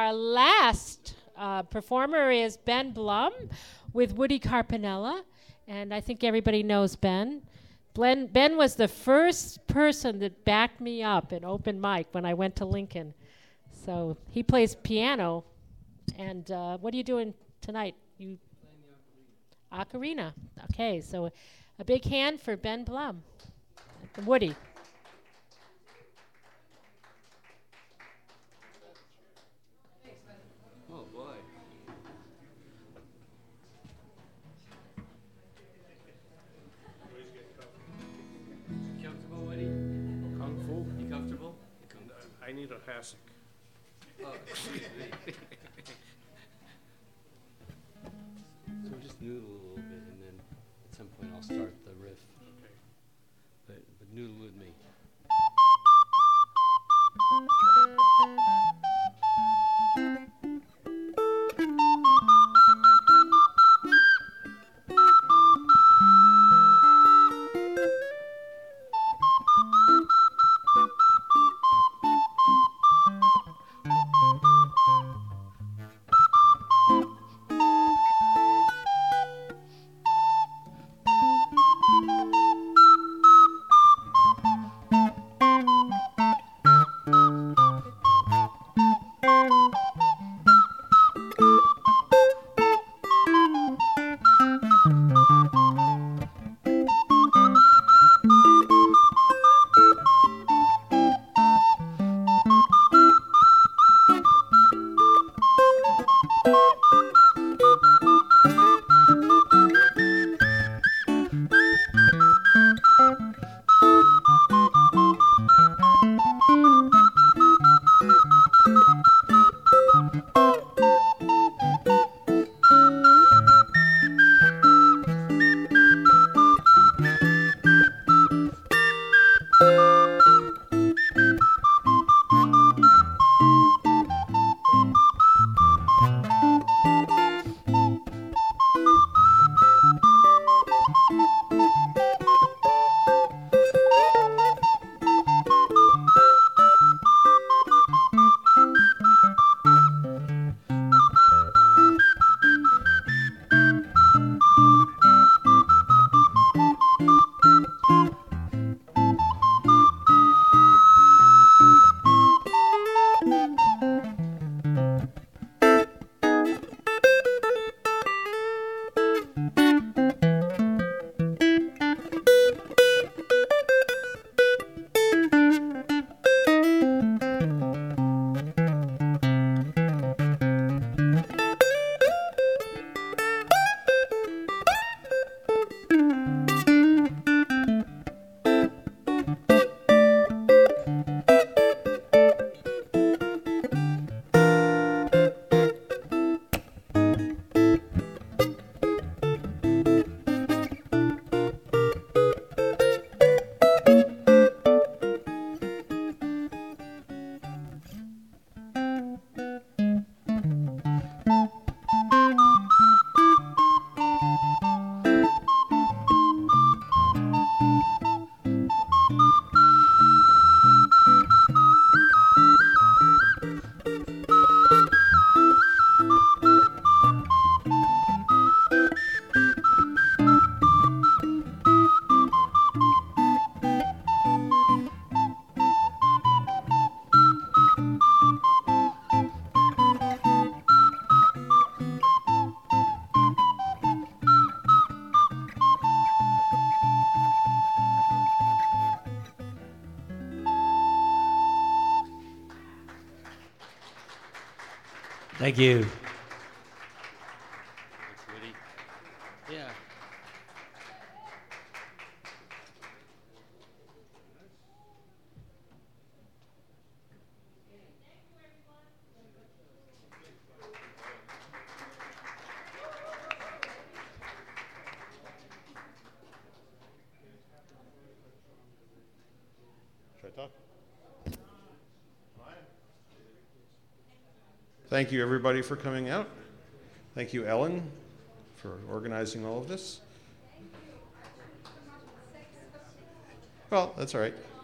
our last performer is Ben Blum with Woody Carpinella, and I think everybody knows Ben. Ben was the first person that backed me up at open mic when I went to Lincoln. So he plays piano. And what are you doing tonight? You playing the ocarina. Okay, so a big hand for Ben Blum. Woody. Oh boy. Comfortable, Woody? Kung Fu? You comfortable? I need a hassock. Oh, excuse me. So we'll just noodle a little bit, and then at some point I'll start the riff. Okay. But noodle with me. Thank you. Thanks, Woody. Yeah. Should I talk? Thank you, everybody, for coming out. Thank you, Ellen, for organizing all of this. Well, that's all right.